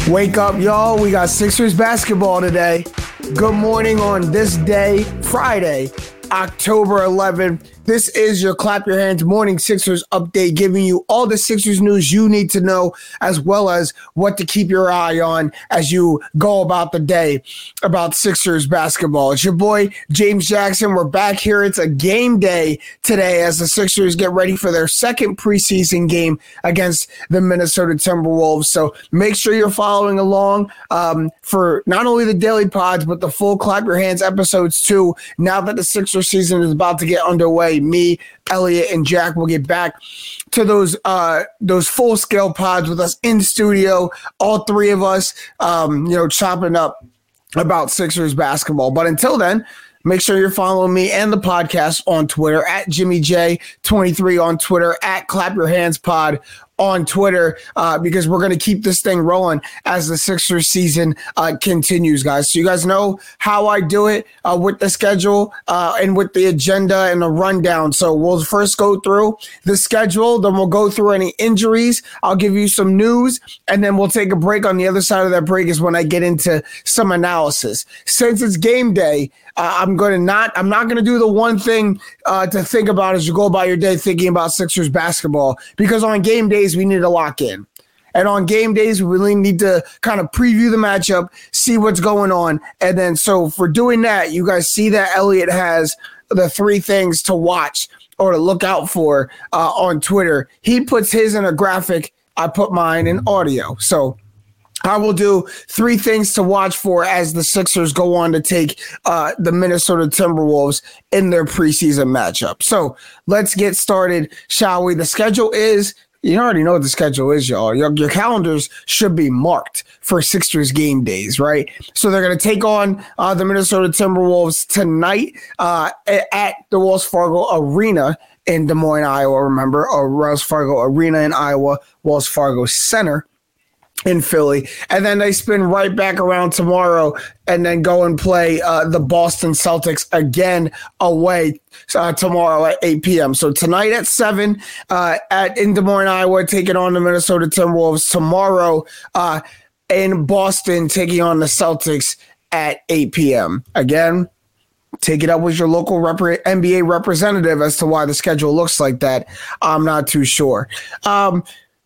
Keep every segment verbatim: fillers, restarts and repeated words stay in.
Wake up, y'all. We got Sixers basketball today. Good morning on this day, Friday, October eleventh. This is your Clap Your Hands Morning Sixers update, giving you all the Sixers news you need to know, as well as what to keep your eye on as you go about the day about Sixers basketball. It's your boy, James Jackson. We're back here. It's a game day today as the Sixers get ready for their second preseason game against the Minnesota Timberwolves. So make sure you're following along um, for not only the daily pods, but the full Clap Your Hands episodes too. Now that the Sixers season is about to get underway, me, Elliot, and Jack will get back to those uh, those full scale pods with us in studio, all three of us, um, you know, chopping up about Sixers basketball. But until then, make sure you're following me and the podcast on Twitter at Jimmy J twenty-three on Twitter, at Clap Your Hands Pod on Twitter, uh, because we're going to keep this thing rolling as the Sixers season uh, continues, guys. So you guys know how I do it uh, with the schedule uh, and with the agenda and the rundown. So we'll first go through the schedule, then we'll go through any injuries. I'll give you some news, and then we'll take a break. On the other side of that break is when I get into some analysis. Since it's game day, Uh, I'm going to not, I'm not going to do the one thing uh, to think about as you go about your day thinking about Sixers basketball, because on game days, we need to lock in. And on game days, we really need to kind of preview the matchup, see what's going on. And then, so for doing that, you guys see that Elliot has the three things to watch or to look out for uh, on Twitter. He puts his in a graphic. I put mine in audio. So I will do three things to watch for as the Sixers go on to take uh, the Minnesota Timberwolves in their preseason matchup. So let's get started, shall we? The schedule is, you already know what the schedule is, y'all. Your, your calendars should be marked for Sixers game days, right? So they're going to take on uh, the Minnesota Timberwolves tonight uh, at the Wells Fargo Arena in Des Moines, Iowa. Remember, or Wells Fargo Arena in Iowa, Wells Fargo Center in Philly, and then they spin right back around tomorrow and then go and play uh, the Boston Celtics again away uh, tomorrow at eight p.m. So tonight at seven uh, at in Des Moines, Iowa, taking on the Minnesota Timberwolves. Tomorrow uh, in Boston, taking on the Celtics at eight p.m. Again, take it up with your local rep- N B A representative as to why the schedule looks like that. I'm not too sure. Um,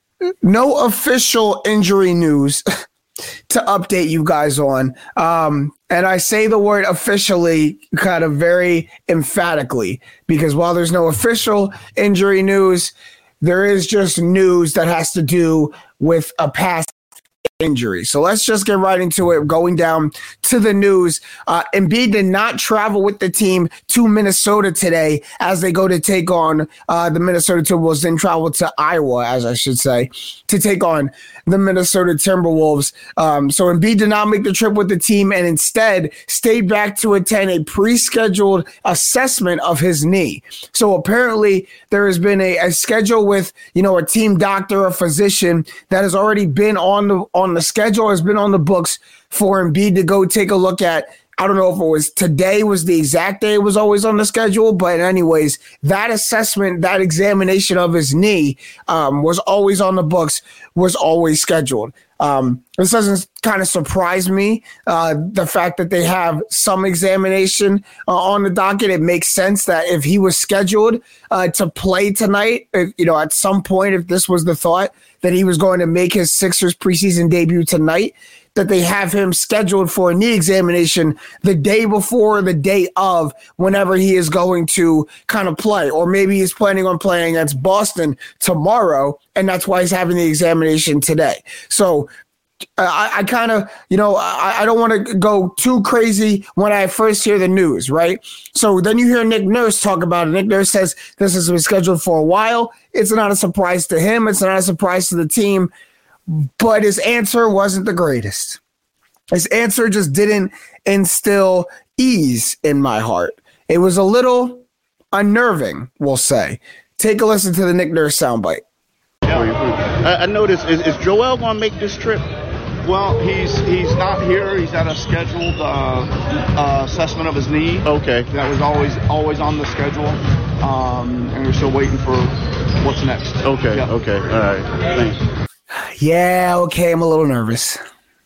No official injury news to update you guys on. Um, and I say the word officially kind of very emphatically, because while there's no official injury news, there is just news that has to do with a past injury. So let's just get right into it. Going down to the news, uh, Embiid did not travel with the team to Minnesota today as they go to take on uh, the Minnesota Timberwolves. Didn't travel to Iowa, as I should say, to take on the Minnesota Timberwolves. Um, so Embiid did not make the trip with the team and instead stayed back to attend a pre-scheduled assessment of his knee. So apparently there has been a, a schedule with, you know, a team doctor, a physician that has already been on the on the schedule, has been on the books for Embiid to go take a look at. I don't know if it was today was the exact day it was always on the schedule, but anyways, that assessment, that examination of his knee um, was always on the books, was always scheduled. Um, this doesn't kind of surprise me, uh, the fact that they have some examination uh, on the docket. It makes sense that if he was scheduled uh, to play tonight, if, you know, at some point, if this was the thought that he was going to make his Sixers preseason debut tonight, that they have him scheduled for a knee examination the day before, the day of, whenever he is going to kind of play. Or maybe he's planning on playing against Boston tomorrow, and that's why he's having the examination today. So uh, I, I kind of, you know, I, I don't want to go too crazy when I first hear the news, right? So then you hear Nick Nurse talk about it. Nick Nurse says this has been scheduled for a while. It's not a surprise to him. It's not a surprise to the team. But his answer wasn't the greatest. His answer just didn't instill ease in my heart. It was a little unnerving, we'll say. Take a listen to the Nick Nurse soundbite. Yeah. I noticed, is, is Joel going to make this trip? Well, he's he's not here. He's at a scheduled uh, uh, assessment of his knee. Okay. That was always always on the schedule, um, and we're still waiting for what's next. Okay. Yeah. Okay. All right. Thanks. Yeah, okay, I'm a little nervous.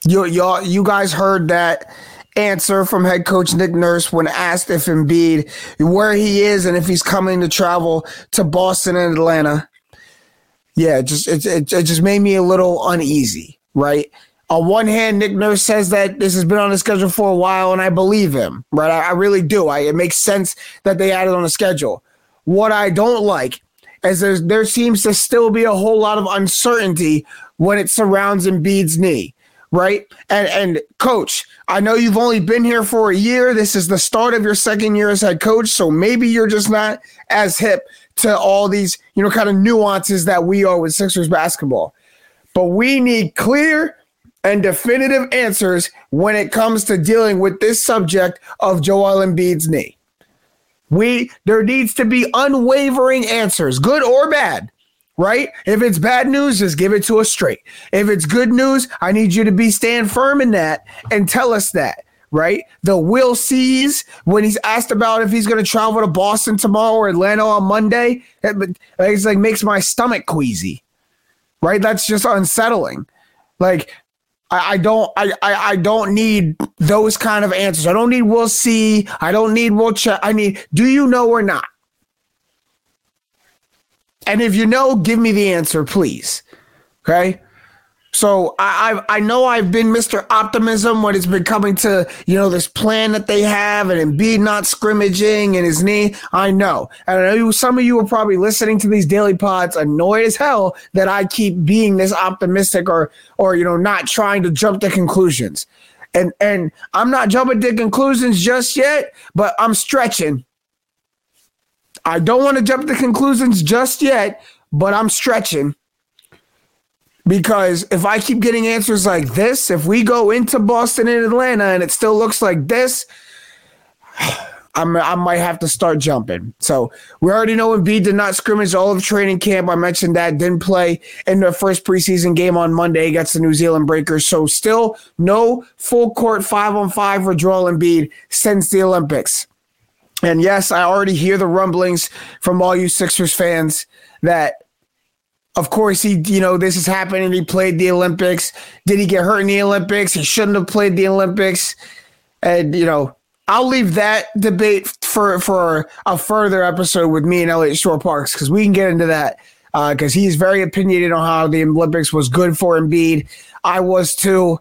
You y'all, you guys heard that answer from head coach Nick Nurse when asked if Embiid, where he is and if he's coming to travel to Boston and Atlanta. Yeah, it just it, it, it just made me a little uneasy, right? On one hand, Nick Nurse says that this has been on the schedule for a while, and I believe him, right? I, I really do. I, it makes sense that they added on the schedule. What I don't like is there's, there seems to still be a whole lot of uncertainty when it surrounds Embiid's knee. Right. And and coach, I know you've only been here for a year. This is the start of your second year as head coach. So maybe you're just not as hip to all these, you know, kind of nuances that we are with Sixers basketball. But we need clear and definitive answers when it comes to dealing with this subject of Joel Embiid's knee. We there needs to be unwavering answers, good or bad. Right? If it's bad news, just give it to us straight. If it's good news, I need you to be stand firm in that and tell us that, right? The Will sees when he's asked about if he's going to travel to Boston tomorrow or Atlanta on Monday, it, it's like makes my stomach queasy, right? That's just unsettling. Like, I, I don't, I, I, I don't need those kind of answers. I don't need Will see. I don't need Will check. I need, do you know or not? And if you know, give me the answer, please. Okay? So I I, I know I've been Mister Optimism when it's been coming to, you know, this plan that they have and Embiid not scrimmaging and his knee. I know. And I know some of you are probably listening to these daily pods annoyed as hell that I keep being this optimistic or, or you know, not trying to jump to conclusions. And, and I'm not jumping to conclusions just yet, but I'm stretching. I don't want to jump to conclusions just yet, but I'm stretching because if I keep getting answers like this, if we go into Boston and Atlanta and it still looks like this, I'm, I might have to start jumping. So we already know Embiid did not scrimmage all of training camp. I mentioned that. Didn't play in their first preseason game on Monday against the New Zealand Breakers. So still no full court five on five for Joel Embiid since the Olympics. And yes, I already hear the rumblings from all you Sixers fans that, of course, he, you know, this is happening. He played the Olympics. Did he get hurt in the Olympics? He shouldn't have played the Olympics. And, you know, I'll leave that debate for, for a further episode with me and Elliot Shore-Parks because we can get into that because uh, he's very opinionated on how the Olympics was good for Embiid. I was too.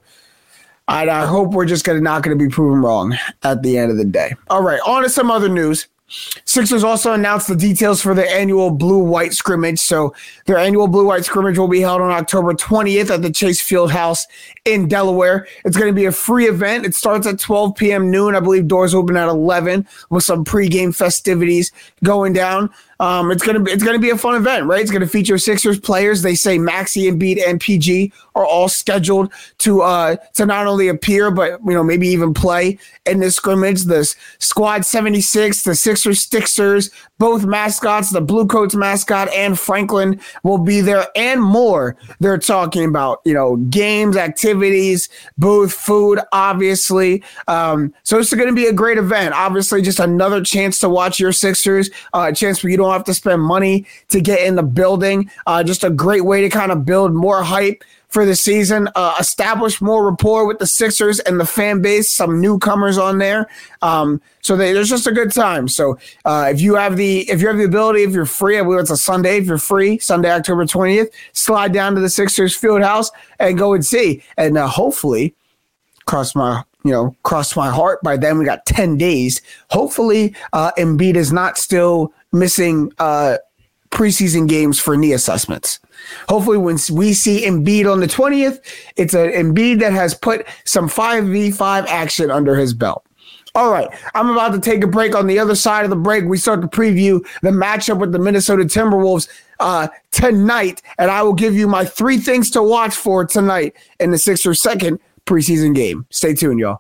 I, I hope we're just gonna not going to be proven wrong at the end of the day. All right, on to some other news. Sixers also announced the details for their annual blue-white scrimmage. So their annual blue-white scrimmage will be held on October twentieth at the Chase Field House in Delaware. It's going to be a free event. It starts at twelve p.m. noon. I believe doors open at eleven with some pregame festivities going down. Um, it's gonna be it's gonna be a fun event, right? It's gonna feature Sixers players. They say Maxey, Embiid, and P G are all scheduled to uh to not only appear but you know maybe even play in this scrimmage. The Squad seventy-six, the Sixers Sticksters, both mascots, the Blue Coats mascot and Franklin will be there, and more. They're talking about you know games, activities, booth, food, obviously. Um, so it's going to be a great event. Obviously, just another chance to watch your Sixers. Uh, a chance for you to don't have to spend money to get in the building. Uh, just a great way to kind of build more hype for the season, uh, establish more rapport with the Sixers and the fan base, some newcomers on there. Um, so they, there's just a good time. So uh, if you have the if you have the ability, if you're free, I believe it's a Sunday, if you're free, Sunday, October twentieth, slide down to the Sixers Field House and go and see. And uh, hopefully, cross my you know, cross my heart, by then we got ten days. Hopefully uh, Embiid is not still missing uh, preseason games for knee assessments. Hopefully when we see Embiid on the twentieth, it's an Embiid that has put some five v five action under his belt. All right, I'm about to take a break. On the other side of the break, we start to preview the matchup with the Minnesota Timberwolves uh, tonight, and I will give you my three things to watch for tonight in the Sixers' second preseason game. Stay tuned, y'all.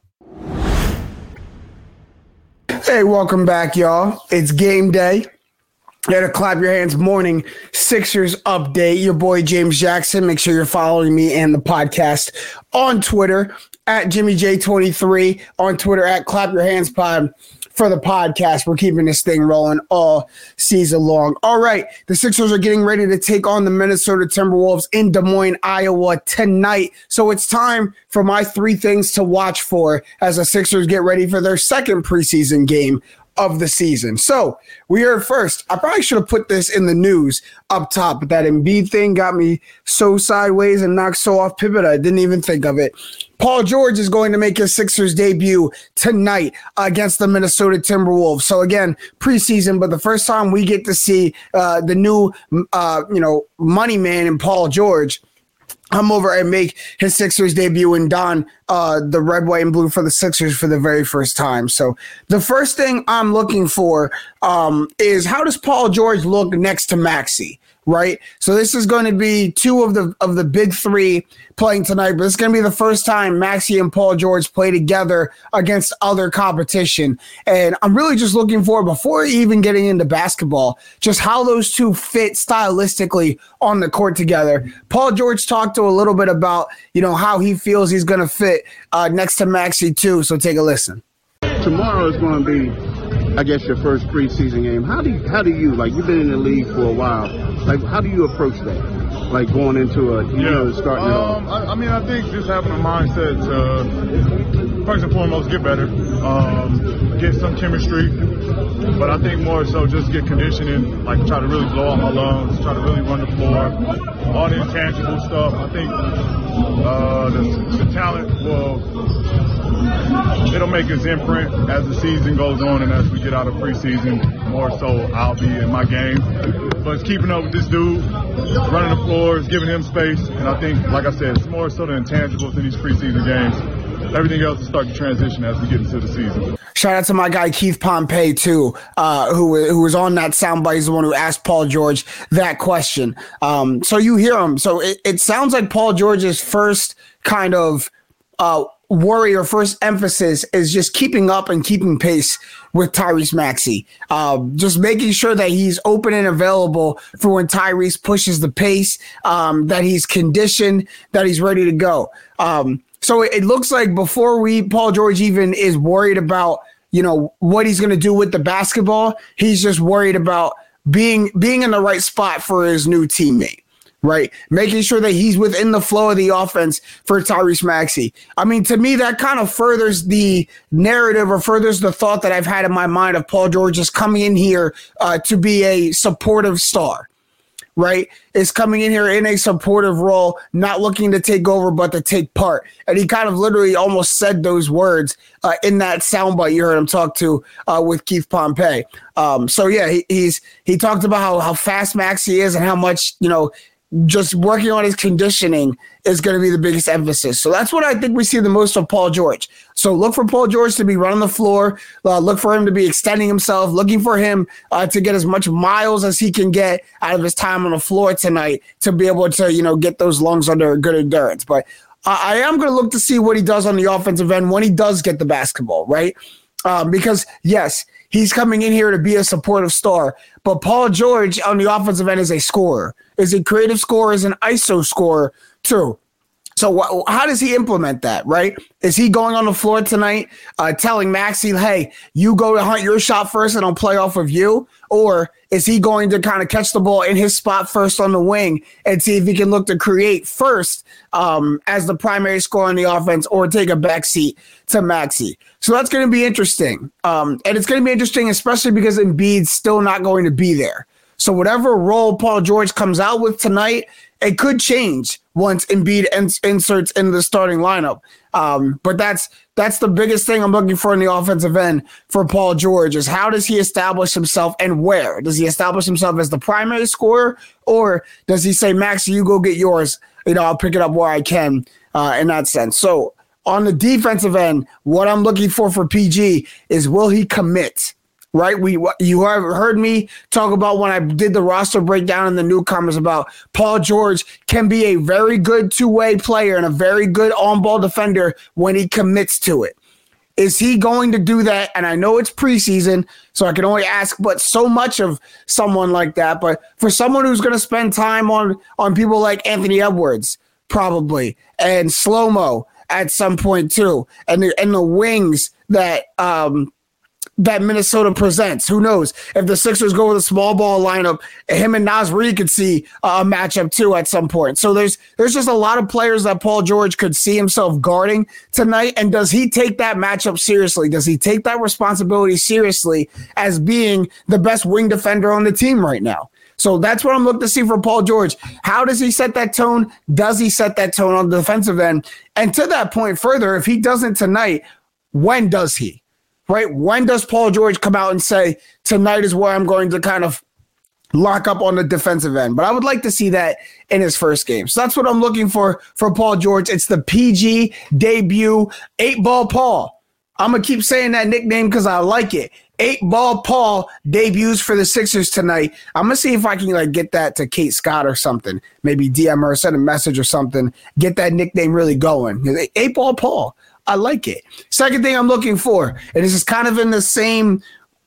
Hey, welcome back, y'all. It's game day. At a Clap Your Hands morning Sixers update. Your boy James Jackson. Make sure you're following me and the podcast on Twitter at Jimmy J twenty-three, on Twitter at Clap Your Hands Pod, for the podcast. We're keeping this thing rolling all season long. All right, the Sixers are getting ready to take on the Minnesota Timberwolves in Des Moines, Iowa tonight. So it's time for my three things to watch for as the Sixers get ready for their second preseason game of the season. So we heard first, I probably should have put this in the news up top, but that Embiid thing got me so sideways and knocked so off pivot, I didn't even think of it. Paul George is going to make his Sixers debut tonight against the Minnesota Timberwolves. So again, preseason, but the first time we get to see uh, the new, uh, you know, money man in Paul George come over and make his Sixers debut and don uh, the red, white, and blue for the Sixers for the very first time. So the first thing I'm looking for um, is how does Paul George look next to Maxey, right? So this is going to be two of the of the big three playing tonight, but it's going to be the first time Maxey and Paul George play together against other competition. And I'm really just looking for, before even getting into basketball, just how those two fit stylistically on the court together. Paul George talked to a little bit about, you know, how he feels he's going to fit uh, next to Maxey too. So take a listen. Tomorrow is going to be, I guess, your first preseason game. How do you, how do you, like, you've been in the league for a while, like, how do you approach that? Like going into a, you yeah. know, starting um, it off? I, I mean, I think just having a mindset to, first and foremost, get better, um, get some chemistry, but I think more so just get conditioning, like try to really blow out my lungs, try to really run the floor, all the intangible stuff. I think uh, the, the talent will, it'll make its imprint as the season goes on and as we get out of preseason. More so I'll be in my game. But it's keeping up with this dude, running the floors, giving him space. And I think, like I said, it's more so the intangibles in these preseason games. Everything else will start to transition as we get into the season. Shout out to my guy Keith Pompey too, uh, who who was on that soundbite. He's the one who asked Paul George that question. Um, so you hear him. So it, it sounds like Paul George's first kind of uh, worry or first emphasis is just keeping up and keeping pace with Tyrese Maxey. Uh, just making sure that he's open and available for when Tyrese pushes the pace, um, that he's conditioned, that he's ready to go. Um, so it, it looks like before we, Paul George even is worried about, you know, what he's going to do with the basketball, he's just worried about being, being in the right spot for his new teammate. Right, making sure that he's within the flow of the offense for Tyrese Maxey. I mean, to me, that kind of furthers the narrative or furthers the thought that I've had in my mind of Paul George just coming in here uh, to be a supportive star. Right, is coming in here in a supportive role, not looking to take over, but to take part. And he kind of literally almost said those words uh, in that soundbite you heard him talk to uh, with Keith Pompey. Um, so yeah, he, he's he talked about how how fast Maxey is and how much, you know, just working on his conditioning is going to be the biggest emphasis. So that's what I think we see the most of Paul George. So look for Paul George to be running the floor. Uh, look for him to be extending himself, looking for him uh, to get as much miles as he can get out of his time on the floor tonight to be able to, you know, get those lungs under good endurance. But uh, I am going to look to see what he does on the offensive end when he does get the basketball, right? Um, because, yes, he's coming in here to be a supportive star, but Paul George on the offensive end is a scorer, is a creative scorer, is an I S O scorer too. So wh- how does he implement that, right? Is he going on the floor tonight uh, telling Maxey, hey, you go to hunt your shot first and I'll play off of you? Or is he going to kind of catch the ball in his spot first on the wing and see if he can look to create first um, as the primary scorer on the offense or take a backseat to Maxey? So that's going to be interesting. Um, and it's going to be interesting, especially because Embiid's still not going to be there. So whatever role Paul George comes out with tonight, it could change once Embiid ins- inserts into the starting lineup. Um, but that's that's the biggest thing I'm looking for in the offensive end for Paul George is how does he establish himself and where? Does he establish himself as the primary scorer, or does he say, Max, you go get yours, you know, I'll pick it up where I can uh, in that sense. So on the defensive end, what I'm looking for for P G is will he commit? Right, we you have heard me talk about when I did the roster breakdown in the newcomers about Paul George can be a very good two-way player and a very good on-ball defender when he commits to it. Is he going to do that? And I know it's preseason, so I can only ask but so much of someone like that. But for someone who's going to spend time on on people like Anthony Edwards, probably, and Slow-Mo at some point too, and the, and the wings that um. that Minnesota presents. Who knows? If the Sixers go with a small ball lineup, him and Naz Reid could see a matchup too at some point. So there's there's just a lot of players that Paul George could see himself guarding tonight. And does he take that matchup seriously? Does he take that responsibility seriously as being the best wing defender on the team right now? So that's what I'm looking to see for Paul George. How does he set that tone? Does he set that tone on the defensive end? And to that point further, if he doesn't tonight, when does he? Right? When does Paul George come out and say, tonight is where I'm going to kind of lock up on the defensive end? But I would like to see that in his first game. So that's what I'm looking for for Paul George. It's the P G debut, eight ball Paul. I'm going to keep saying that nickname because I like it. Eight ball Paul debuts for the Sixers tonight. I'm going to see if I can like get that to Kate Scott or something. Maybe D M her or send a message or something. Get that nickname really going. Eight ball Paul. I like it. Second thing I'm looking for, and this is kind of in the same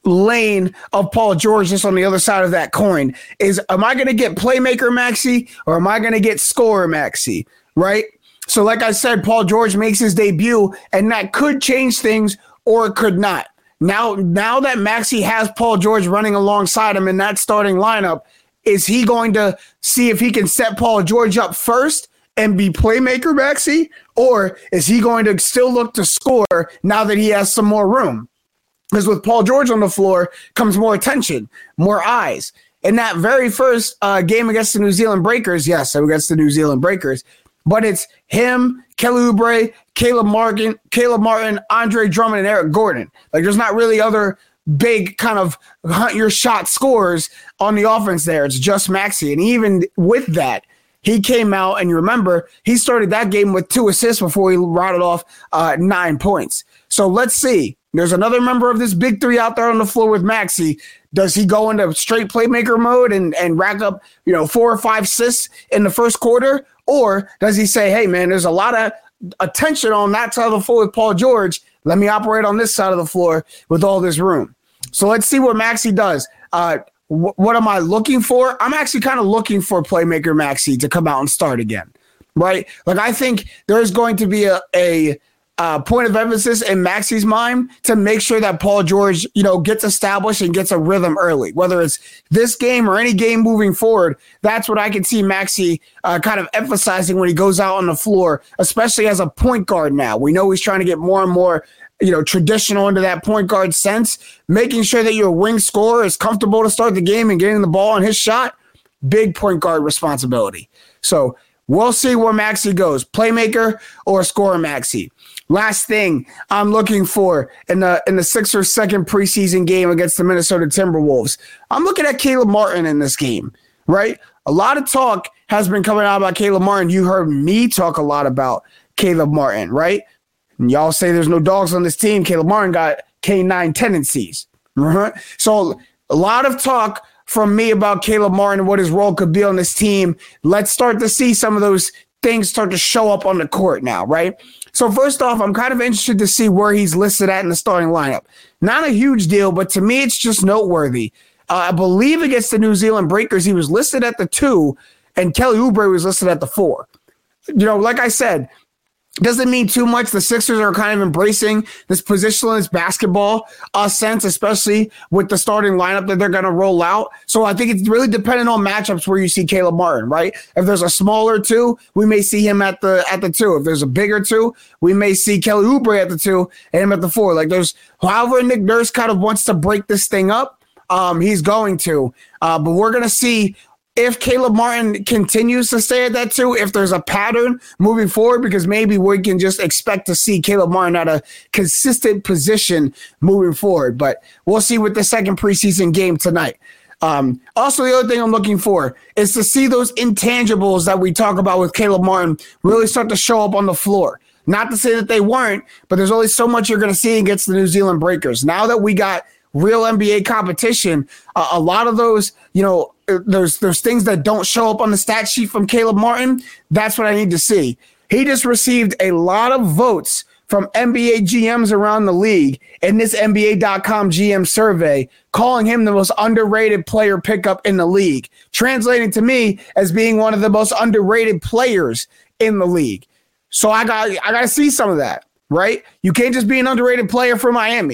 lane of Paul George, just on the other side of that coin, is am I going to get playmaker Maxey or am I going to get scorer Maxey, right? So like I said, Paul George makes his debut, and that could change things or it could not. Now, now that Maxey has Paul George running alongside him in that starting lineup, is he going to see if he can set Paul George up first and be playmaker Maxey, or is he going to still look to score now that he has some more room? Because with Paul George on the floor comes more attention, more eyes. In that very first uh, game against the New Zealand Breakers, yes, against the New Zealand Breakers, but it's him, Kelly Oubre, Caleb Martin, Caleb Martin, Andre Drummond, and Eric Gordon. Like, there's not really other big kind of hunt your shot scores on the offense there. It's just Maxey. And even with that, he came out, and you remember, he started that game with two assists before he routed off uh, nine points. So let's see. There's another member of this big three out there on the floor with Maxey. Does he go into straight playmaker mode and, and rack up, you know, four or five assists in the first quarter? Or does he say, hey, man, there's a lot of attention on that side of the floor with Paul George. Let me operate on this side of the floor with all this room. So let's see what Maxey does. Uh, wh- what am I looking for? I'm actually kind of looking for playmaker Maxey to come out and start again, right? Like, I think there's going to be a, a Uh, point of emphasis in Maxey's mind to make sure that Paul George, you know, gets established and gets a rhythm early, whether it's this game or any game moving forward. That's what I can see Maxey uh, kind of emphasizing when he goes out on the floor, especially as a point guard now. We know he's trying to get more and more, you know, traditional into that point guard sense, making sure that your wing scorer is comfortable to start the game and getting the ball on his shot. Big point guard responsibility. So we'll see where Maxey goes, playmaker or scorer Maxey. Last thing I'm looking for in the in the Sixers' second preseason game against the Minnesota Timberwolves, I'm looking at Caleb Martin in this game, right? A lot of talk has been coming out about Caleb Martin. You heard me talk a lot about Caleb Martin, right? And y'all say there's no dogs on this team. Caleb Martin got K nine tendencies. Right? So a lot of talk from me about Caleb Martin and what his role could be on this team. Let's start to see some of those things start to show up on the court now, right? So first off, I'm kind of interested to see where he's listed at in the starting lineup. Not a huge deal, but to me, it's just noteworthy. Uh, I believe against the New Zealand Breakers, he was listed at the two, and Kelly Oubre was listed at the four. You know, like I said, doesn't mean too much. The Sixers are kind of embracing this positionless basketball uh, sense, especially with the starting lineup that they're going to roll out. So I think it's really dependent on matchups where you see Caleb Martin, right? If there's a smaller two, we may see him at the at the two. If there's a bigger two, we may see Kelly Oubre at the two and him at the four. Like, there's however Nick Nurse kind of wants to break this thing up, um, he's going to. Uh, but we're going to see if Caleb Martin continues to stay at that two, if there's a pattern moving forward, because maybe we can just expect to see Caleb Martin at a consistent position moving forward. But we'll see with the second preseason game tonight. Um, also, the other thing I'm looking for is to see those intangibles that we talk about with Caleb Martin really start to show up on the floor. Not to say that they weren't, but there's only so much you're going to see against the New Zealand Breakers. Now that we got real N B A competition, uh, a lot of those, you know, there's there's things that don't show up on the stat sheet from Caleb Martin. That's what I need to see. He just received a lot of votes from N B A G Ms around the league in this N B A dot com G M survey, calling him the most underrated player pickup in the league, translating to me as being one of the most underrated players in the league. So I got I got to see some of that, right? You can't just be an underrated player for Miami.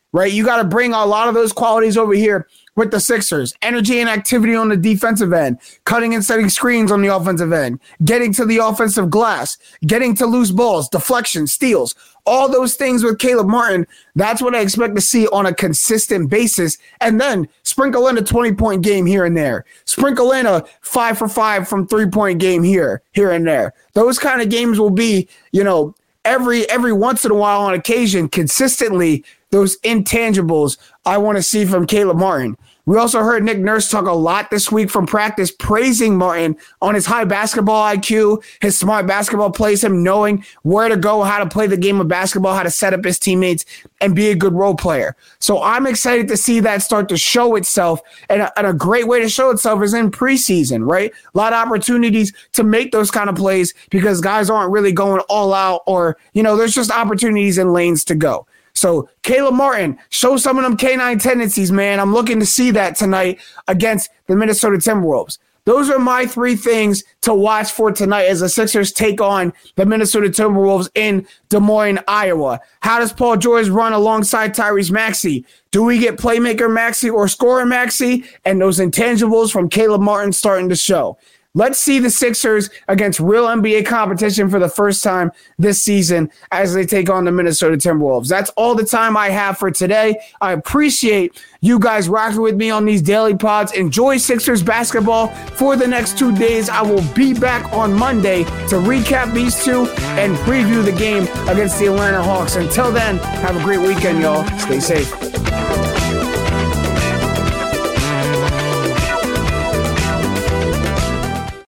right? You got to bring a lot of those qualities over here with the Sixers. Energy and activity on the defensive end, cutting and setting screens on the offensive end, getting to the offensive glass, getting to loose balls, deflections, steals, all those things with Caleb Martin. That's what I expect to see on a consistent basis. And then sprinkle in a twenty-point game here and there. Sprinkle in a five for five from three-point game here, here and there. Those kind of games will be, you know, every every once in a while on occasion, consistently, those intangibles I want to see from Caleb Martin. We also heard Nick Nurse talk a lot this week from practice, praising Martin on his high basketball I Q, his smart basketball plays, him knowing where to go, how to play the game of basketball, how to set up his teammates, and be a good role player. So I'm excited to see that start to show itself, and a, and a great way to show itself is in preseason, right? A lot of opportunities to make those kind of plays because guys aren't really going all out, or, you know, there's just opportunities and lanes to go. So Caleb Martin, show some of them K nine tendencies, man. I'm looking to see that tonight against the Minnesota Timberwolves. Those are my three things to watch for tonight as the Sixers take on the Minnesota Timberwolves in Des Moines, Iowa. How does Paul George run alongside Tyrese Maxey? Do we get playmaker Maxey or scorer Maxey? And those intangibles from Caleb Martin starting to show. Let's see the Sixers against real N B A competition for the first time this season as they take on the Minnesota Timberwolves. That's all the time I have for today. I appreciate you guys rocking with me on these daily pods. Enjoy Sixers basketball for the next two days. I will be back on Monday to recap these two and preview the game against the Atlanta Hawks. Until then, have a great weekend, y'all. Stay safe.